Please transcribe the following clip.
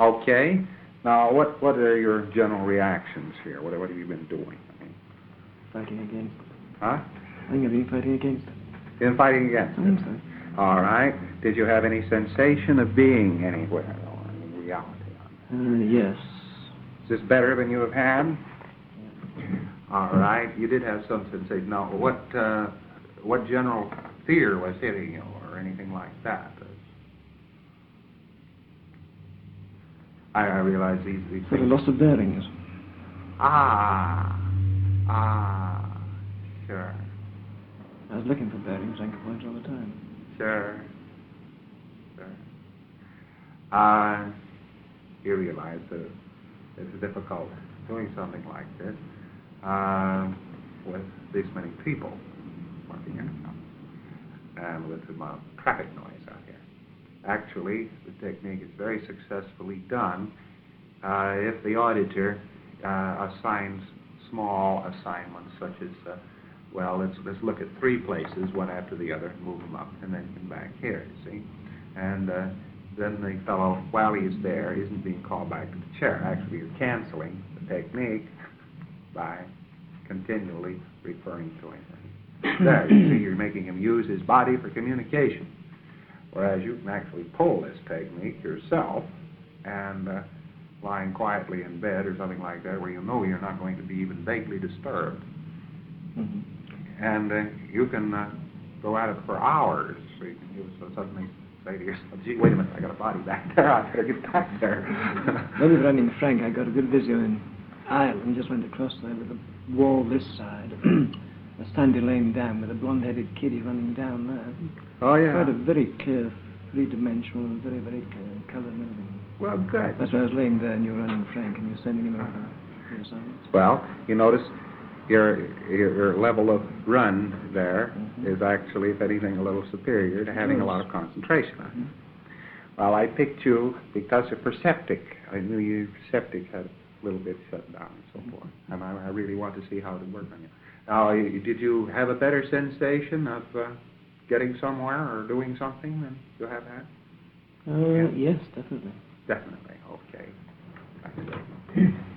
Okay. Now, what are your general reactions here? What have you been doing? Fighting against it. Huh? I think I've been fighting against it. Been fighting against I think it? so. All right. Did you have any sensation of being anywhere, or in reality? Yes. Is this better than you have had? All right. You did have some sensation. Now, what general fear was hitting you, or anything like that? I realize these For the things. loss of bearings. Sure. I was looking for bearings, anchor points all the time. Sure. You realize that it's difficult doing something like this with this many people working in it, and with the amount of traffic noise out here. Actually, the technique is very successfully done if the auditor assigns small assignments, such as, let's look at 3 places, one after the other, move them up, and then come back here, you see? And then the fellow, while he's there, isn't being called back to the chair. Actually, you're canceling the technique by continually referring to him. There, you see, you're making him use his body for communication. Whereas you can actually pull this technique yourself and lying quietly in bed or something like that, where you know you're not going to be even vaguely disturbed. Mm-hmm. And you can go at it for hours. So you can suddenly say to yourself, gee, wait a minute, I got a body back there, I better get back there. Maybe running Frank, I got a good vision in Ireland, just went across there with the wall this side. A sandy lane down with a blonde-headed kiddie running down there. Oh, yeah. Quite a very clear, three-dimensional, very, very clear colour and everything. Well, good. That's why I was laying there and you were running Frank and you were sending him over for your science. Well, you notice your level of run there is actually, if anything, a little superior to having a lot of concentration on it. Well, I picked you because you're perceptic. I knew your perceptic had a little bit shut down and so forth. And I really want to see how it would work on you. Now, did you have a better sensation of getting somewhere or doing something than you have had? Yes, definitely. Definitely, okay.